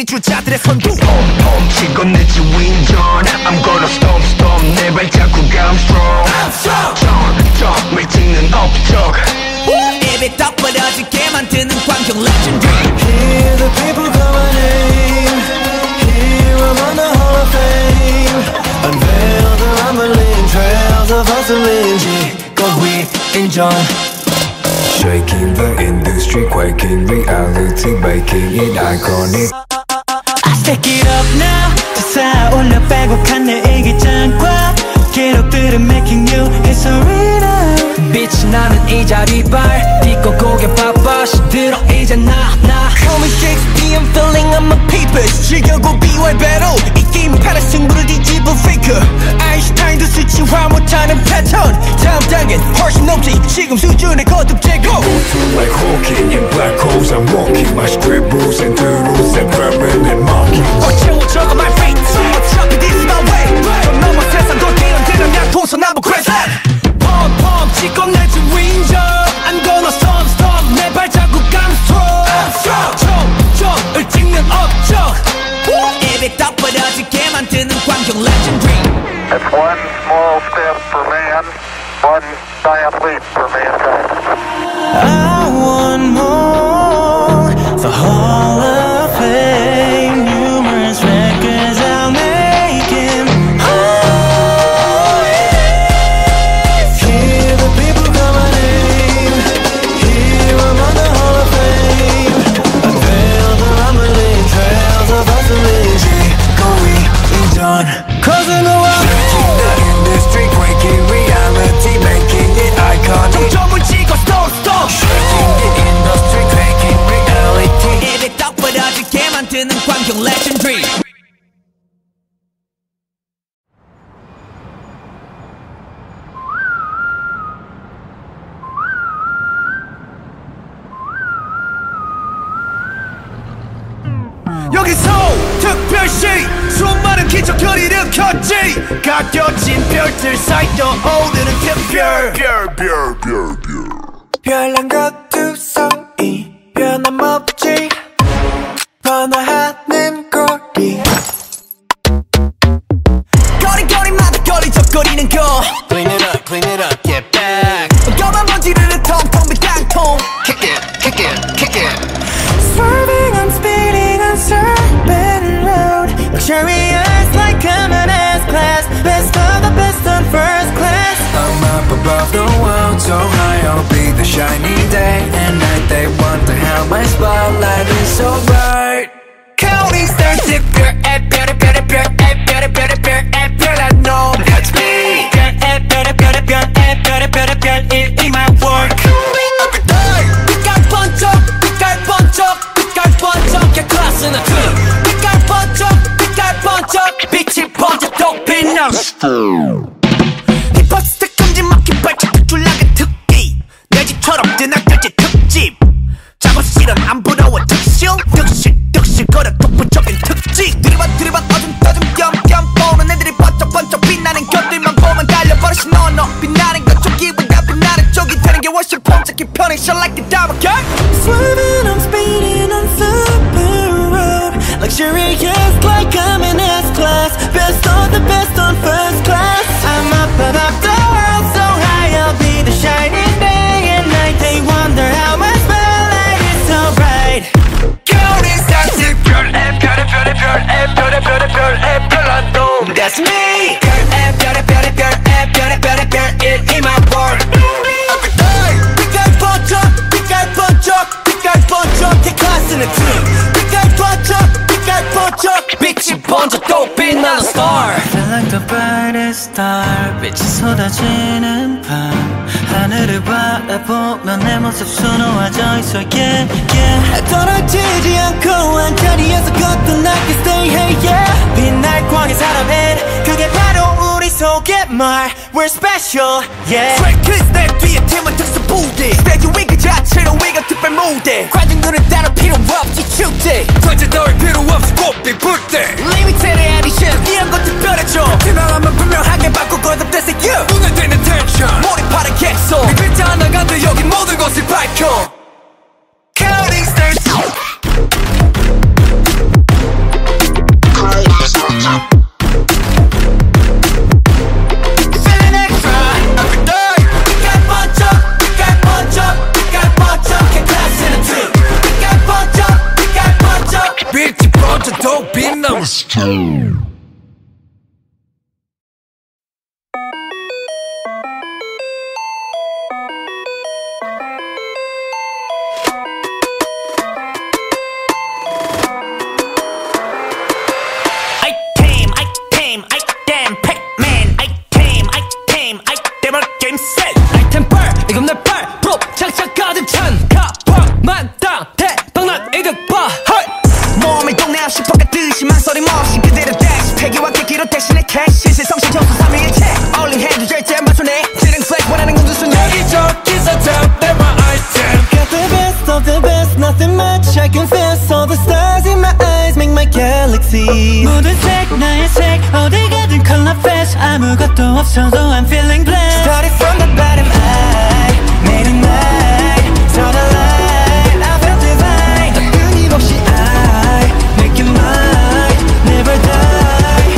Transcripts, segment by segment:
민주자들의 선두 치고 내 지윈전 I'm gonna stop 내 발자국 I'm strong 점을 찍는 업적 입이 떡 벌어지게 만드는 광경 legendary. Hear the people call my name. Here I'm on the Hall of Fame. Unveil the rumbling trails of hustling. 거위 인정. Shaking the industry, quaking reality, making it iconic. I stack it up now. 쌓아올려 빼곡한 내 일기장과 기록들은 making you history now. 빛이 나는 이 자리발 딛고 고개 바빠 시들어 이제 나 Call me Shakespeare, I'm filling up my papers. 즐겨고 비와의 battle 이 게임판의 승부를 뒤집어 faker. 아인슈타인도 수치화 못하는 패턴. 다음 단계는 훨씬 높지 지금 수준의 거듭 제거. Like Hawking in black holes, I'm walking my strip rules and turtles and permanent marking. 채워 적어 my fate. 어차피 this is my way. 저 넘어 세상도 대연대는 양 동서남북 crescent. 펌 찍고 내 주윈저. I'm gonna stop 내 발자국 I'm strong. 점을 찍는 업적. 입이 떡 벌어지게 만드는 광경 legendary. It's one small step for man, one giant leap for mankind. I want more. The Hall of Fame. Numerous records I'll make him. Oh, yeah. Hear the people call my name. Here I'm on the Hall of Fame. Unveil the rumbling trails of hustling. 거위 인정. Causing the world. Shaking the industry, quaking reality, making it iconic. 점을 찍어 stop. Shaking the industry, quaking reality. 입이 떡 벌어지게 만드는 광경 legendary. 여기서 특별시 수많은 기적을 일으켰지. 가껴진 별들 사이 떠오르는 특별 별난 것두성이 변함없지. 번화하는 거리 거리마다 거리적거리는 거. Clean it up, get back. 검은 먼지를 텅텅 빈 땅통. Kick it. Swerving and speeding on Serpent Road. Luxurious like coming S-Class. Best of the best on first class. I'm up above the world, so high I'll be the shiny day and night. They wonder how my spotlight is so bright. Counting stars, 특별 별난 놈. That's me. 별 in my work. 빛깔 번쩍 개 클래스는 틈. 빛깔 번쩍 빛이 번쩍 또 빛나. 힙합 스택 금지 막힌 발짝 툴락의 특기. 내 집처럼 뜨나들지 특집. 작업실은 안 부러워 득실 거려 독보적인 특징. 들이반 어둠 겸 보는 애들이 번쩍 빛나는 것들만 보면 달려버리시 너 빛나는 것 쪽이보다 빛나는 쪽이 되는 게 훨씬 폼잡기 편해. Shine like a diamond girl. Swerving, I'm speeding on Super Road. Luxurious like I'm in S-Class. Best of the best on first class. I'm up above the world, so high I'll be the shining day and night. They wonder how my spotlight is so bright. Counting stars, 특별 별난 놈. That's me. 별 in my world. 빛깔 번쩍 개 클래스는 틈. 빛깔 번쩍 빛이 번쩍 또 빛나는 star. Feel like the brightest star. 빛이 쏟아지는 밤. 하늘을 바라보면 내 모습 수놓아져 있어. Yeah. 떨어지지 않고 한 자리에서 거듭나게 stay hey yeah. 빛날 광의 사람은 그게 바로 우리 속의 말. We're special yeah. Track 내 뒤에 팀은 특수 부대. 스테이지 위 그 자체로 위가 특별 무대. 관중들은 따로 필요 없지 축제. 전체 더울 필요 없이 꽃빛 불때. Limited edition 이런 거 특별해져. 팀하면 분명하게 바꾸고 거듭돼서 you. 눈에 띄는 tension 몰입하는 객석. 네 글자 하나 간도 여기 모든 것을 밝혀. Counting stars. Festo. 이건 내 발, 프로 착착 가득 찬 가방만 땅 대박난 이득봐 몸이 동네야 슈퍼같듯이 망설임 없이 그대로 댄스 폐기와 깨기로 대신에 캐시 실성시 점수 3위일체 올린 해도 절대 안 봐주네 찌른 플렉 원하는 건 두순 여기저기서 잡내 my item Got the best of the best nothing much I confess all the stars in my eyes make my galaxy 모든 색 나의 색 어디 가든 color flash 아무것도 없어도 I'm feeling blessed Started from the bottom I made it mine saw the light I felt divine 끊임없이 I make it mine never die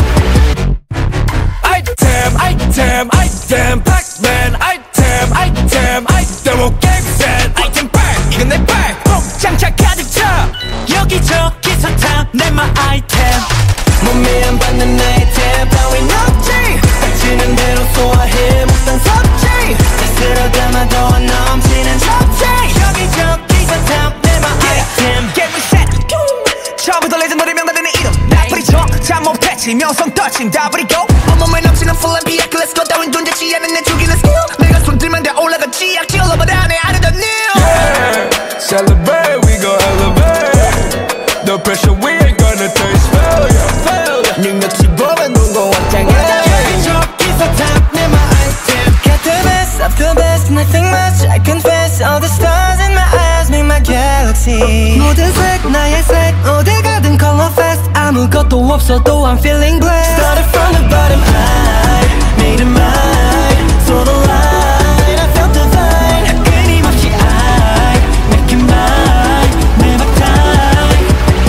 item item item Pac-Man item item item 오 게임 셋 item 발 이건 내 발 꼭 장착 가득 차 여기저기서 탐내 my item 몸에 안 받는 아이템 따윈 없지 닥치는 대로 소화해 먹던 섭지 다 쓸어 담아도 안 넘치는 접시 여기저기서 탐내 my item Get reset 처음부터 레전더리 명단되는 이름 나쁘리 척잘 못했지 명성 떨침 다 버리고 온몸에 넘치는 full and 비약 Let's go 따윈 존재치 않은 내 죽이는 skill 내가 손들면 다 올라가지 약질 over 안에 아르던 new Celebrate we gon' elevate No pressure we ain't gonna taste failure 능력치 보면 무거워 장애 여기저기서 탐내 my item Got the best of the best nothing much I confess all the stars in my eyes make my galaxy 모든 색 나의 색 어딜 가든 color fast 아무것도 없어도 I'm feeling blessed Started from the bottom I made it mine saw the light I felt divine 끊임없이 I make it mine never die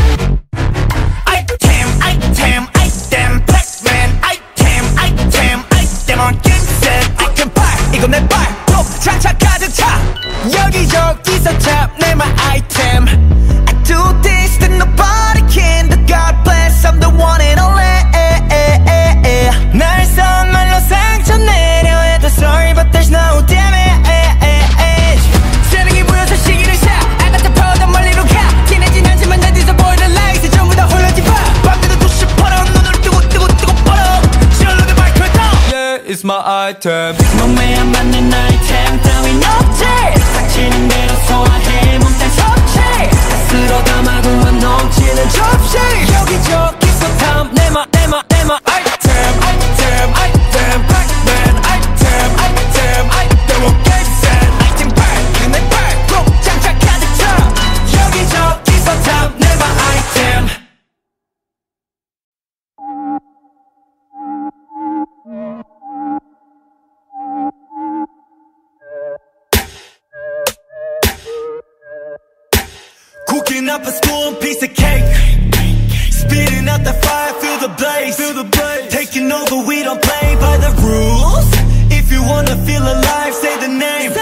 Item item item Pac-Man item item item on game set item 발 이건 내 발 또 장착 가득 차 여기저기서 탐내 my item I do this that nobody can The God bless I'm the one and only 날 선말로 상처 내려 해도 sorry but there's no damage 재능이 보여서 시기를 사 I got the power 더 멀리로 가 티내진 않지만 내 뒤에서 보이는 lights 전부 다 홀려지 봐 밤새도 두시 퍼러 눈을 뜨고 퍼러 시원하게 마이크를 더 Yeah it's my item 몸에 안 맞는 아이템 따윈 없지 닥치는 대로 소화해 몸딴 섭취 쓸어 담아도 안 넘치는 접시 여기저기서 탐내 my item item item Pac-Man item item item 오 게임 셋 item 발 이건 내 발 꼭 장착 가득 차 여기저기서 탐내 my item Cooking up a spoon, piece of cake Spitting out the fire, feel the blaze Taking over, we don't play by the rules If you wanna feel alive, say the name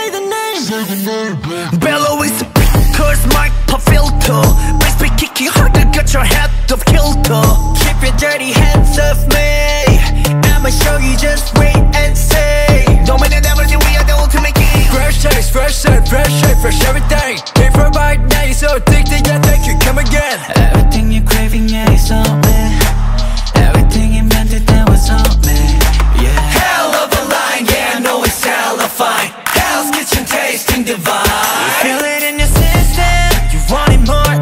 Bellow is a big curse, mic pop filter Bass beat kicking harder, got your head off kilter Keep your dirty hands off me I'ma show you, just wait and see Don't make it ever, we are the ultimate king Fresh taste, fresh scent, fresh shape, fresh everything Came from right now, you're so addicted, yeah, thank you, come again Everything you're craving, yeah, it's on me Everything you meant it, that was on me Yeah Hell of a line, yeah, I know it's hella fine Hell's Kitchen tasting divine You feel it in your system, you want it more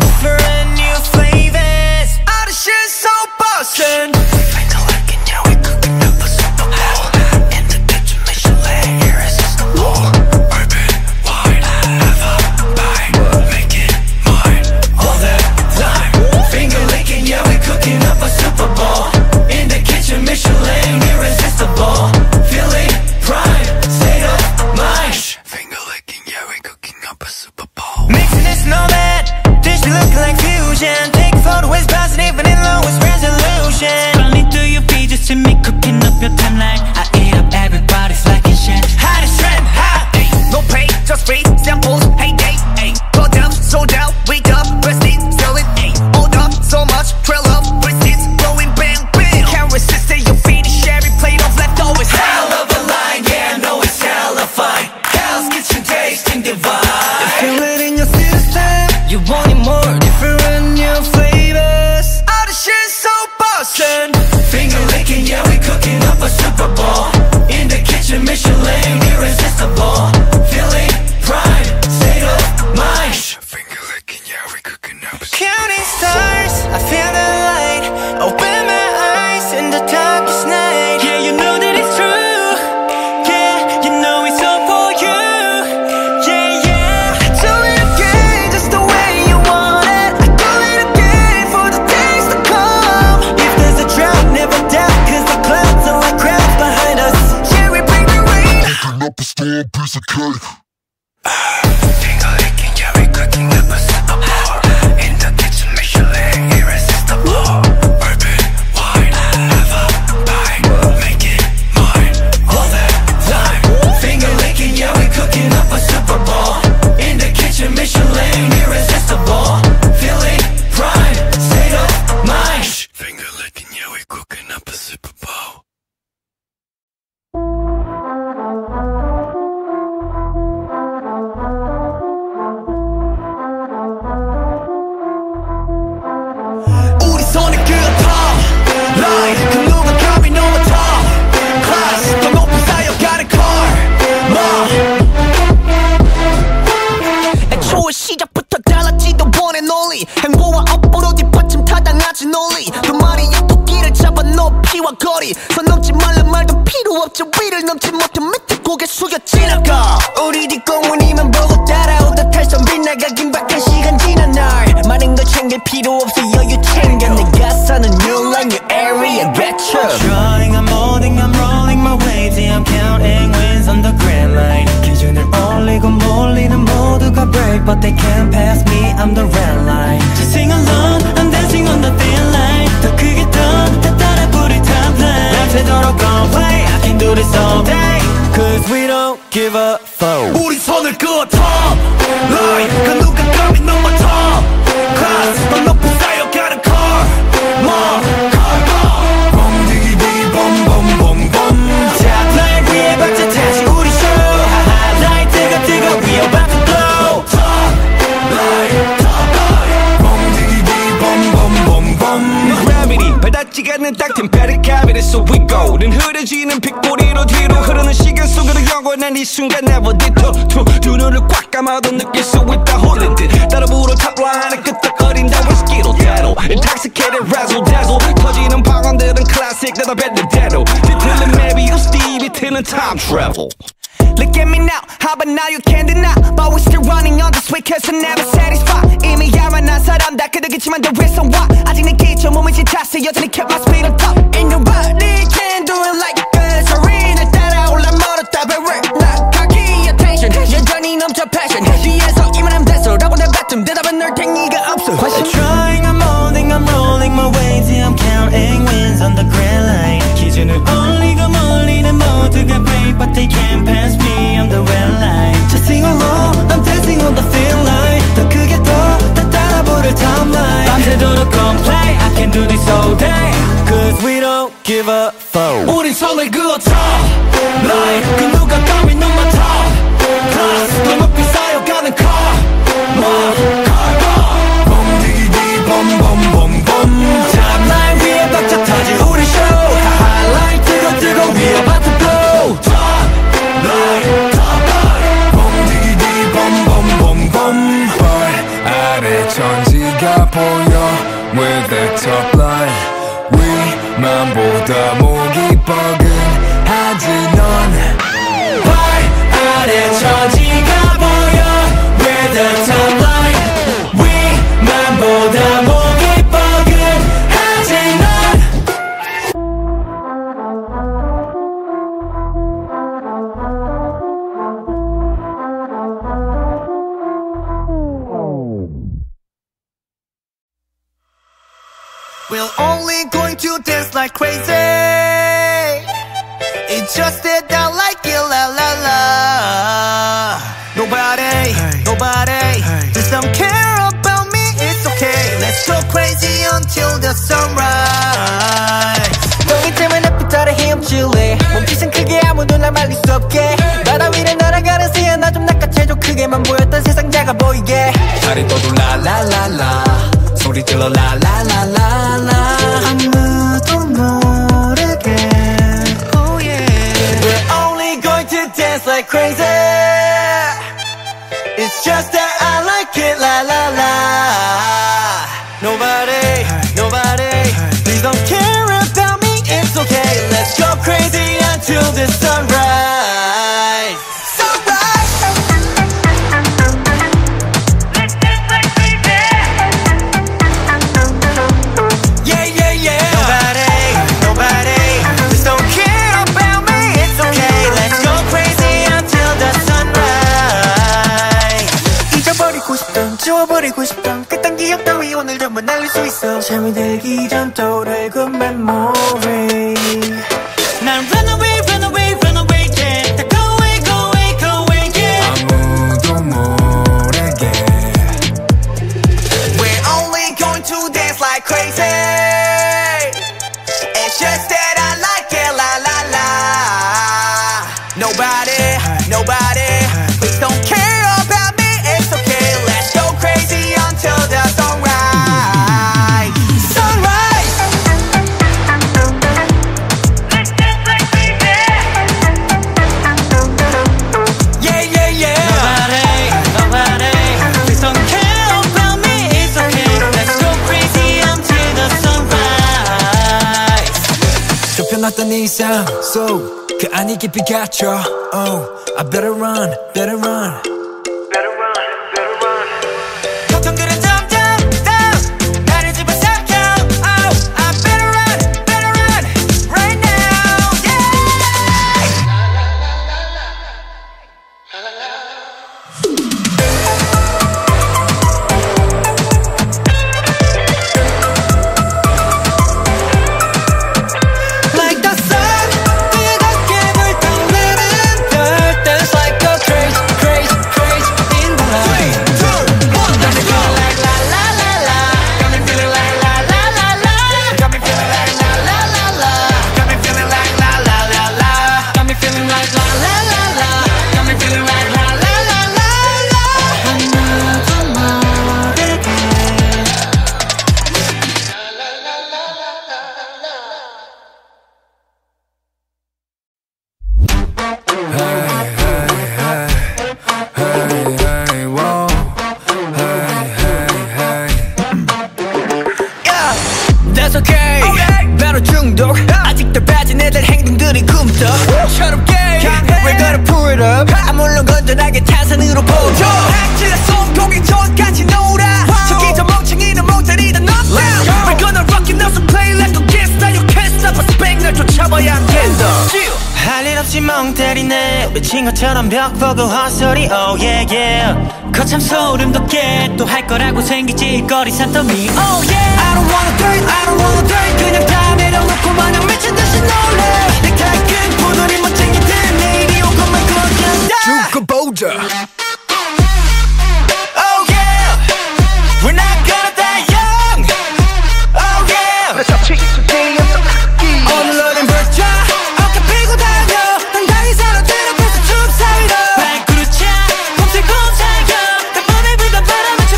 more different new flavors. All the shit so bustin'. Finger licking, yeah, we cooking up a Super Bowl. In the kitchen, Michelin, irresistible. Feeling pride, state of mind. Finger licking, yeah, we cooking up a Counting stars, I feel the light. Open my eyes in the darkest night. Yeah, you know that it's true. Yeah, you know it's all for you. Yeah, yeah. Do it again, just the way you want it. I do it again for the days to come. If there's a drought, never doubt, cause the clouds are like crowds behind us. Yeah, we bring the rain. Cooking up a storm, piece of cake. Finger licking, yeah, we cooking up a Super Bowl. In the kitchen, Michelin, irresistible. Open wide, never bite. Make it mine all the time. Finger licking, yeah, we cooking up a Super Bowl. In the kitchen, Michelin, irresistible. Feeling pride, state of mind. Finger licking, yeah, we cooking up a Super Bowl. 우리 손을 그어터 Line 그 누가 감히 넘어 top Class 더 높이 쌓여가는 car 애초에 시작부터 달랐지도 원해 논리 행보와 업보로 뒷받침 타당하지 논리 두 마리의 토끼를 잡아 높이와 거리 선 넘지 말란 말도 필요 없죠 위를 넘지 못해 밑에 고개 숙여 지나가 우리 뒷공문이만 보고 따라오다 탈선 빗나가 긴박한 시간 지난 날 많은 걸 챙길 필요 없어 여유 챙겨 내가 사는 new line new area getcha Drawing, I'm molding, I'm rolling my waves. Yeah, I'm counting wins on the grand line. 기준을 올리고 몰리는 모두가 break, but they can't pass me. I'm the red line. Just sing along, I'm dancing on the thin line. 더 크게 더 따라 부를 top line. 밤새도록 gon' play, I can do this all day. Cause we don't give a fuck. 우리 손을 그어 top line 그 누가 감히 넘어 top class 더 높이 쌓여가는 car bom디기디 bombombom top line 위에 박자 다시 우리 show 하이라이트가 뜨거 we about to blow top line bom디기디 bombombom Gravity 바닥지가 않는 딱 템페리 cavity So we go 는 흐려지는 빗꼬리로 뒤로 흐르는 시간 속으로 영원한 이 순간 never detour 두 눈을 꽉 감아도 느낄 수 있다 홀린 듯 따라 불어 탑라인에 끄떡거린다 whiskey로 대로 Intoxicated razzle dazzle 터지는 방언들은 classic 내가 뱉는 대로 뒤틀린 maybe you Stevie 틀린 time travel Look at me now, how about now you can't deny But we still running on this way cause we're never satisfied 이미 야만한 사람 다 그득이지만 the reason why 아직 내 기초 몸을 지탔어 여전히 kept my speed on top Ain't nobody can do it like us Arena 따라올라 멀었다 but we're not cocky attention 여전히 넘쳐 passion 뒤에서 이만하면 됐어 라고 내뱉음 대답은 널 탱이가 없어 I'm trying, I'm molding, I'm rolling my waves. Yeah, I'm counting wins on the grand line. 기준을 올리고 몰리는 모두가 break, but they can't pass me. I'm the red line. Just sing along, I'm dancing on the thin line. 더 크게 더 따라 부를 top line. 밤새도록 gon' play, I can do this all day. Cause we don't give a fuck. 우린 손을 그어 top line 그 누가 감히 넘어 top class 더 높이 쌓여가는 car bom디기디 bombombom top line 위에 박자 터질 우리 show 하이라이트 뜨거 we about to blow top line bom디기디 bombombom 발 아래 천지가 보여 with the top line 위만보다 목이 뻐근하지 넌 발 아래 천지가 보여 with the top line 위만보다 목이 뻐근하지 넌 We're only going to dance like crazy It's just that I like it, la la la Nobody, nobody just don't care about me, it's okay Let's go crazy until the sunrise 너희 때문에 햇빛 아래 헤엄칠래 몸짓은 크게 아무도 날 말릴 수 없게 바다 위를 날아가는 새야 나 좀 낚아채줘 크게만 보였던 세상 작아 보이게 달이 떠도 라라라라 feel la la la la la. 아무도 모르게 Oh yeah. We're only going to dance like crazy. It's just that I like it, la la la. Nobody, please don't care about me, it's okay. Let's go crazy until the sunrise. Sunrise! Let's dance like crazy. Yeah, yeah, yeah. Nobody, please don't care about me, it's okay. Let's go crazy until the sunrise. 잊어버리고 싶던, 지워버리고 싶던 그딴 기억 따위 오늘 전부 날릴 수 있어. 잠이 들기 전 떠오를 그 memory. 난 run away, run away, run away, yeah. 다 go away, go away, go away, yeah. 아무도 모르게 We're only going to dance like crazy. It's just that I like it, la la la. Nobody, please don't care about me, it's okay. Let's go crazy until the sunrise. Sunrise! Let's dance like crazy. Yeah, yeah, yeah. Nobody, please don't care about me, it's okay. Let's go crazy until the sunrise. 좁혀놨던 이상 속 그 안이 깊이 갇혀. Oh, I better run, better run. 걱정들은 점점 더 나를 집어삼켜. Oh, I better run right now, yeah. Like the sun, 뜨겁게 불타오르는 별. Dance like a crazy, crazy, crazy in the light. 3, 2, 1, let's go. Like la la la la, got me feeling like la la la la, got me feeling like la la la la, got me feeling like la la la la, got me feeling like la la la la, got me feeling like la la la la la. 아무도 모르게. Hey, whoa. Hey. Yeah, that's okay. 바로 중독. 아직도 빠진 애들 행동들이 꿈떡처럼 gay. We're gonna pull it up. 물론 건전하게 타산으로 보죠. 악질의 손고기 전까지 놀아. 저기 저 멍청이는 멍자리다 knock down. We're gonna rock it now, so play like a can't stop. You can't stop us. 백 날 쫓아봐야 안 된다. 할 일 없이 멍 때리네. 미친 것처럼 벽 보고 헛소리 oh yeah yeah. 거참 소름 돋게 또 할 거라고 생기지 일거리 산더미 oh yeah. I don't wanna do it 그냥 다 내려놓고 마냥 미친 듯이 놀래. 넥타이 끈 부들이 멋쟁이들 내일이 오고만 거냐. 죽어보자. Oh yeah. We're not gonna die young. Oh yeah. 오늘 어린 불자 어깨 펴고 달려. 당당히 사람들 앞에서 춤 사이로 발그릇 차 곰슬곰 살겨. 단번에 불던 바람은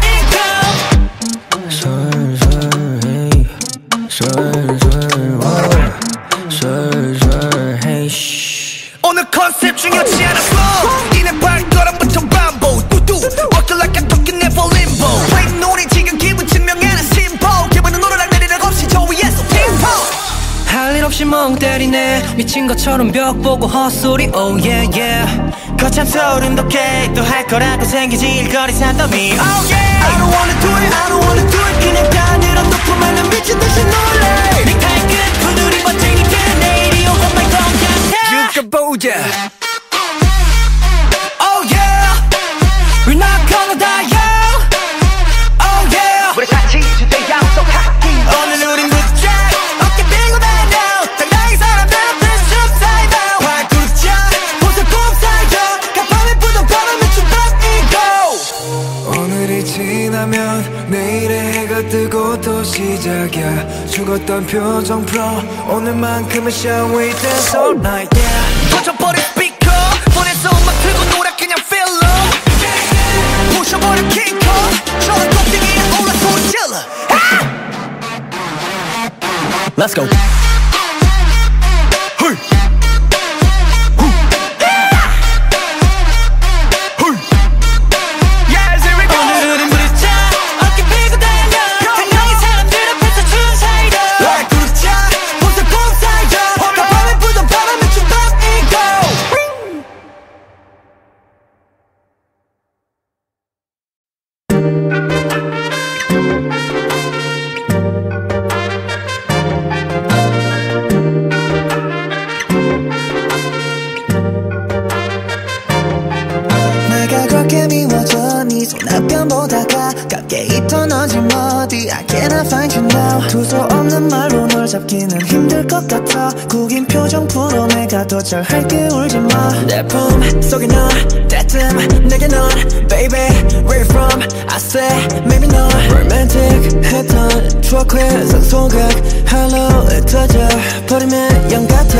솔솔 hey shh. 오늘 컨셉 중요치 않았어. 이내 발걸음부터 반복. Walking like I'm talking never limbo. Play 노래 지금 기분 증명하는 심보. 기분은 오르락 내리락 없이 저 위에서 핑퐁. 할 일 없이 멍 때리네. 미친 것처럼 벽 보고 헛소리 oh yeah yeah. 거참 소름 돋게 또 할 거라고 생기지 일거리 산더미 oh yeah. I don't wanna do it 그냥 다 내려놓고 말면 미친 듯이 놀래. 넥타이 끈 부들이 멋쟁이들 내일이 오고만 거냐. 죽어보자. Oh yeah. We're not gonna die young. Oh yeah. 우리 같이 today 약속할게. 오늘 우린 붙자 어깨 펴고 달려. 당당히 사람들 앞에서 춤 사이로 발그릇 차 보슬곰 살겨. 간밤에 부던 바람에 춤 이고. 오늘이 지나면 내일의 해가 뜨고 또 시작이야. 죽었던 표정 풀어. 오늘만큼은 shall we dance all night yeah. 터져버린 스피커. 폰에서 음악 틀고 놀아 그냥 feel love. 부셔버린 킹콩. 저런 꼭대기에 올라 소리 질러. Let's go. 앞편보다 가깝게 입터너진 어디 I cannot find you now 두서 없는 말로 널 잡기는 힘들 것 같아 구긴 표정 풀어 내가 더 잘할게 울지마 내 품 속에 넌 때쯤 내게 넌 Baby where you from I say maybe 넌 Romantic 했던 추억의 상소각 Hello 터져 버리면 영 같아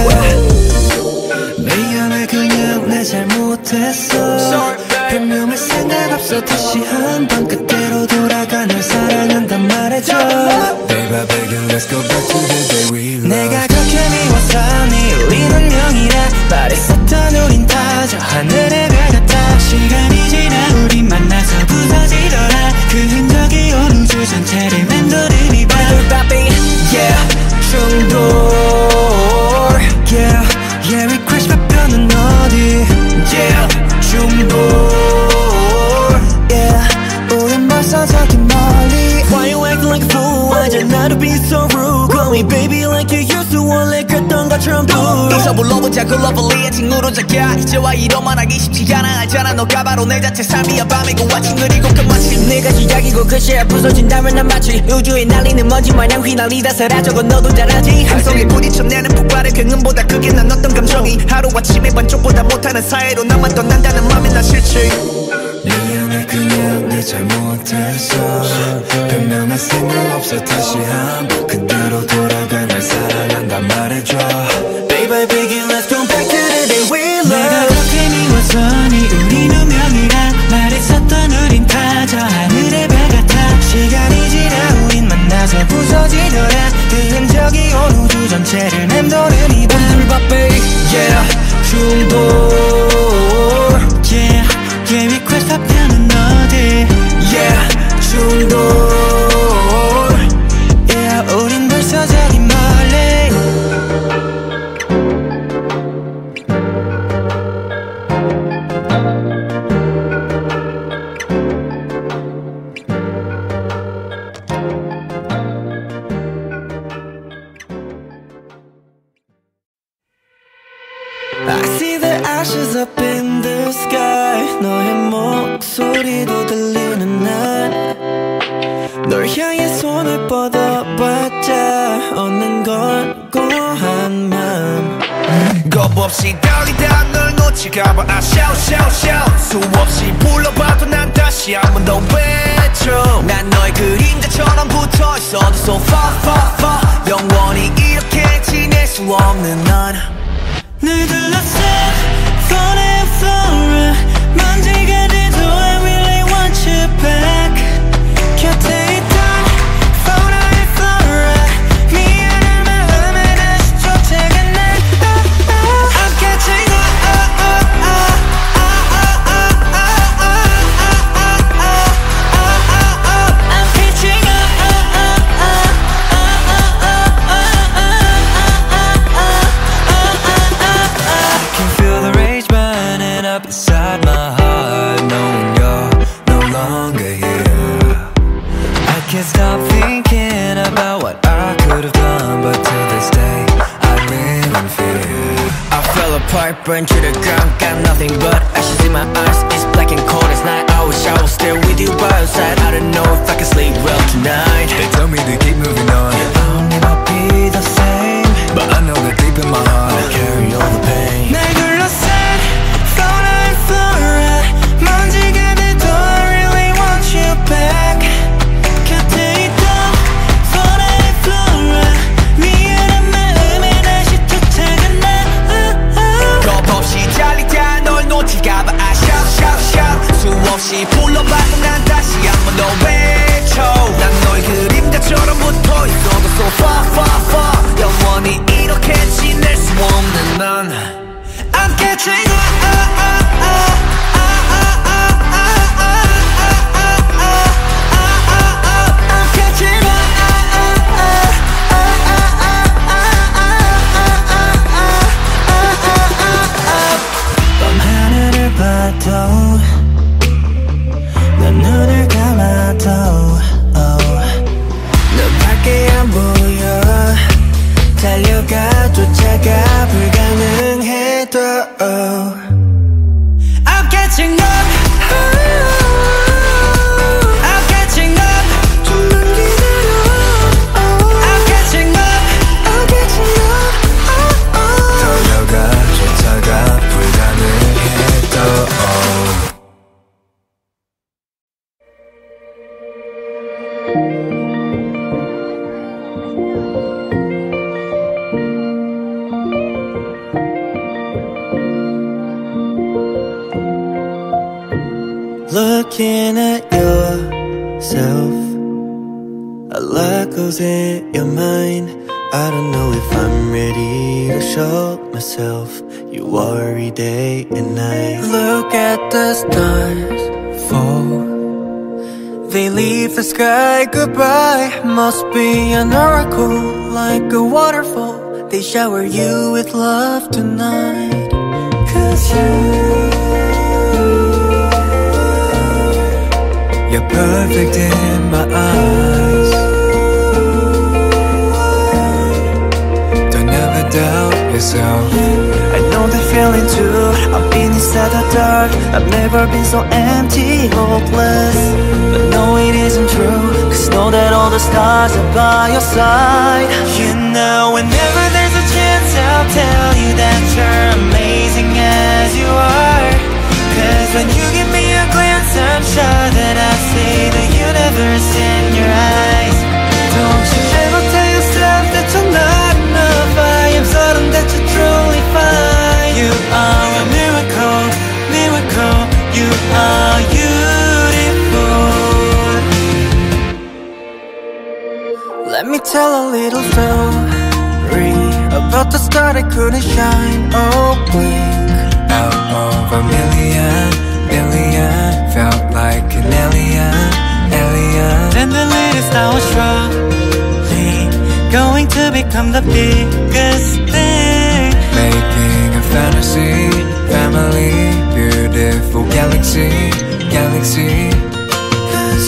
미안해 그냥 내 잘못했어 변명할 생각 없어 다시 한번 그때로 돌아가 널 사랑한단 말해줘 Baby baby let's go back to the day we loved 내가 그렇게 미워서 네 우린 운명이라 말했었던 우린 다 저 하늘의 별 같아 시간이 지나 우린 만나서 부서지더라 그 흔적이 온 우주 전체를 맴도는 이 밤 Yeah 중독 Yeah Yeah request 발표는 어디 Yeah 중독 Yeah 우린 벌써 저기 멀리 Why you acting like a fool 알잖아 to be so rude Call me baby like you used to 원래 그랬던 것처럼 do 이서 불러보자고 러블리의 친구로 작게 이제와 이러만 하기 쉽지 않아 알잖아 너가 바로 내 자체 삶이야 밤이고 아침 그리고 끝마침 네가 시작이고 끝이야 부서진다면 난 마치 우주에 날리는 먼지 마냥 휘날리다 사라져고 너도 잘 알지 함성에 부딪혀 내는 폭발의 경음보다 크게 난 어떤 감정이 하루아침에 반쪽보다 못하는 사이로 나만 떠난다는 맘이 나 싫지 미안해 그냥 내 잘못했어 변명할 생각 없어 다시 한번 그대로 돌아가 날 사랑한단 말해줘 Baby begin let's go back to the day we love 내가 그렇게 미워서 네 우린 운명이라 말했었던 우린 다 저 하늘의 별 같아 시간이 지나 우린 만나서 부서지더라 그 흔적이 온 우주 전체를 맴도는 이 밤 Yeah 중독 Yeah Yeah request 답변은 어디 Yeah 중독 Yeah 우린 벌써 저기 멀리 I see the ashes up in the sky 너의 목소리도 들리는 날 널 향해 손을 뻗어봤자 얻는 건 고한 맘 겁없이 달리다 널 놓칠까봐 I shout shout shout 수없이 불러봐도 난 다시 한 번 더 외쳐 난 너의 그림자처럼 붙어있어도 so far far far 영원히 이렇게 지낼 수 없는 넌 늘 둘러싸 falling flora 먼지가 돼도 I really want you back 곁에 있던 fauna flora 미안한 마음에 다시 쫓아가 날 I'm catching I'm catching can feel the rage burning up inside my heart knowing you're no longer here I can't stop thinking about what I could have done but to this day I live in fear I fell apart, burned to the ground got nothing but ashes in my eyes it's black and cold as night I wish I was still with you by your side I don't know if I can sleep well tonight They tell me to keep moving on I'll never be the same But I know that deep in my heart I carry all the pain 날 둘러싼 fauna and flora 먼지가 돼도 I really want you back 곁에 있던 fauna and flora 미안한 마음에 다시 쫓아가 나 겁없이 달리다 널 놓칠까봐 I shout shout shout 수없이 불러봐도 난 다시 한 번 더 외쳐 난 너의 Looking at yourself, a lot goes in your mind. I don't know if I'm ready to show myself. You worry day and night. Look at the stars fall. They leave the sky goodbye. Must be an oracle, like a waterfall. They shower you with love tonight. 'Cause you're perfect in my eyes. Don't ever doubt yourself. I know the feeling too. I've been inside the dark. I've never been so empty, hopeless. But no, it isn't true. 'Cause know that all the stars are by your side. You know, whenever there's a chance, I'll tell you that you're amazing as you are. 'Cause when you give me a glance, I'm sure that I see the universe in your eyes. Don't you ever tell yourself that you're not enough. I am certain that you're truly fine. You are a miracle, miracle. You are beautiful. Let me tell a little story about the star that couldn't shine. Oh, blink out of a million, felt like an alien. Then the little star was surely going to become the biggest thing. Making a fantasy, family, beautiful galaxy. 'Cause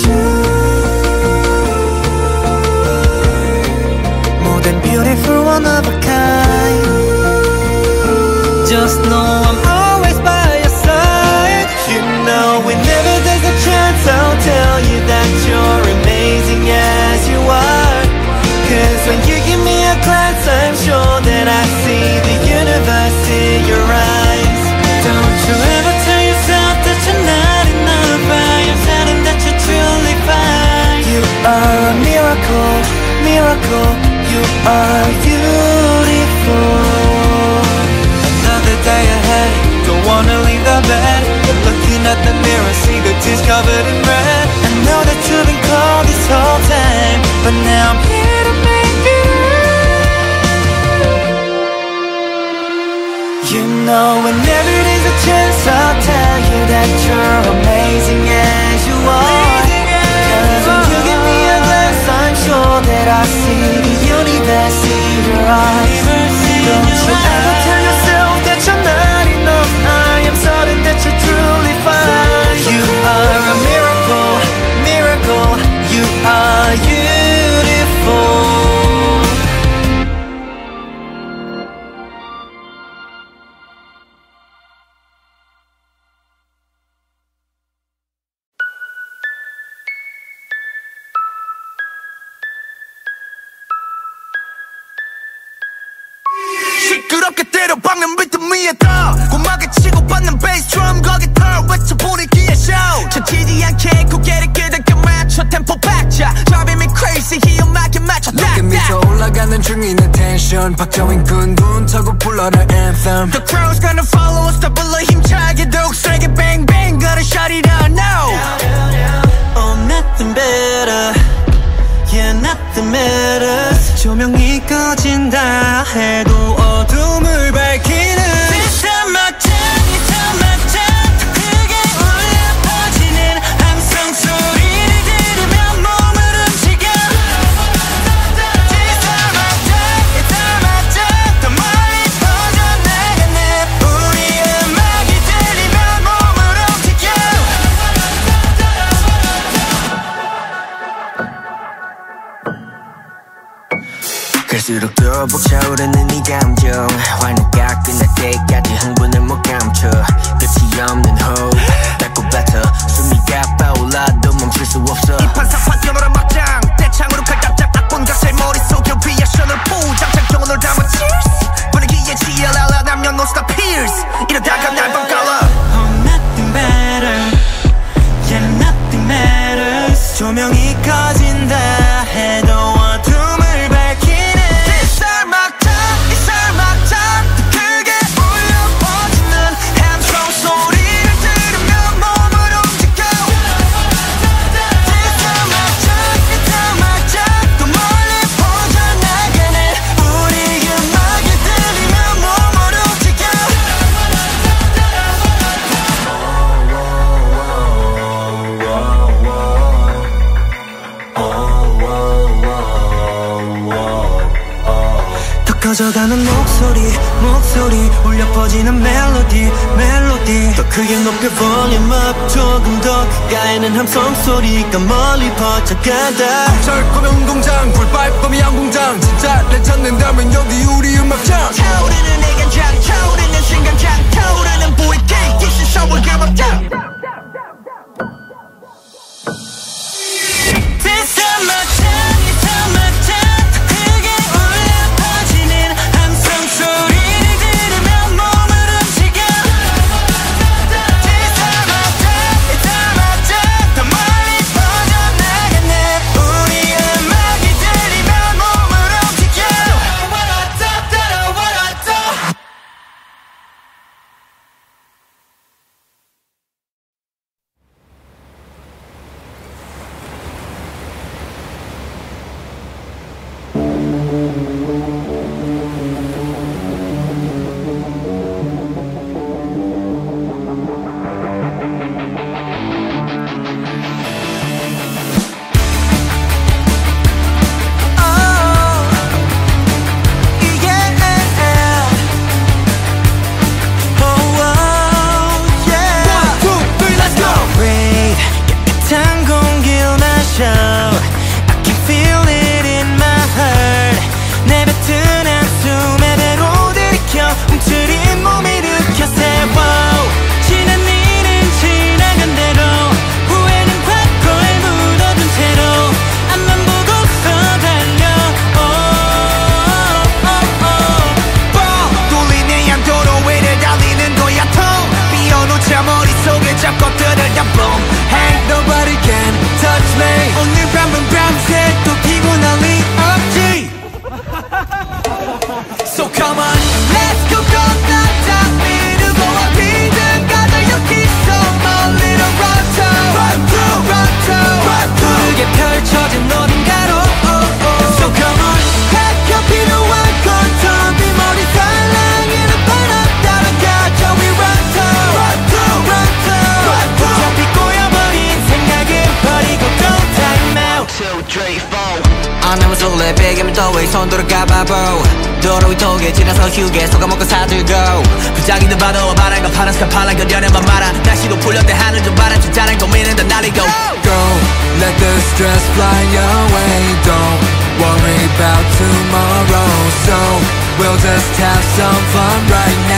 you're more than beautiful, one of a kind. Just know I'm always by your side. You know, whenever there's a chance, I'll tell you that you're amazing as you are. 'Cause when you give me a glance, I'm sure that I see the universe in your eyes. Don't you ever tell yourself that you're not enough. I am certain that you're truly fine. You are a miracle, miracle. You are beautiful. Another day ahead, don't wanna leave the bed. But looking at the mirror, see the tears covered in red. I know that you've been cold this whole time, but now I'm here to make it right. You know, whenever there's a chance, I'll tell you that you're amazing as you are. 'Cause when you give me a glance, I'm sure that I see the universe in your eyes. Don't you ever tell yourself that you're not enough. I am certain that you're truly fine. You are a miracle, miracle. You are beautiful. 시끄럽게 때려박는 리듬 위에다 고막에 치고 받는 베이스 드럼 거기다 외쳐부리기에 show 쳐지지 않게 고개를 끄덕여 맞춰 템포 박자 Driving me crazy 이 음악에 맞춰 높게 미쳐 올라가는 중인의 텐션 박정인 군둔 타고 불러라 anthem The crowd's gonna follow us 더 불러 힘차게 더욱 세게 bang bang gotta shut it down now. Oh, nothing better. Yeah, nothing matters. 조명이 꺼진다 해도 어둠을 밝히는 This time my time, this time my time. 더 크게 울려 퍼지는 함성 소리를 들으며 몸을 움직여 This time my time, this time my time. 더 멀리 퍼져나가는 우리 음악이 들리며 몸을 움직여 갈수록 더 벅차오르는 이 감정 화내가 끝날 때까지 흥분을 못 감춰 끝이 없는 호흡 닿고 뱉어 숨이 가빠올라도 멈출 수 없어 이 판사판 뛰어노라 막장 떼창으로 칼답장 악본 가사의 머릿속에 리액션을 포장창 경험을 담아 cheers 분위기에 GLL 남녀 no stop peers 이러다가 날 밤깔아 Oh, nothing better. Yeah, nothing matters. 조명이 꺼진다 흩어져가는 목소리 울려 퍼지는 멜로디 더 크게 높여 볼륨 up 조금 더 가까이는 함성 소리가 멀리 퍼져간다. 철거면 운동장 불발범이 양궁장 진짜를 찾는다면 여기 우리 음악장 타오르는 내 간장 타오르는 신강장 타오르는 부위기 기시 서울 감압장 This time my time, this time my time 크게 울려 퍼지는 함성 소리를 들으면 몸을 움직여 This time my time, this time my time 더 멀리 퍼져나가네 우리 음악이 들리면 몸을 움직여 What I do, what I do 손 돌아가봐 bro 도로 위 통에 지나서 휴게소 가먹고 사들고 부장이든 봐도 바람과 파란 스카파란 그려내만 말아 날씨도 풀렸대 하늘 좀 바람 좀 자란 고민은 다 날리고 Go, let the stress fly away Don't worry about tomorrow So we'll just have some fun right now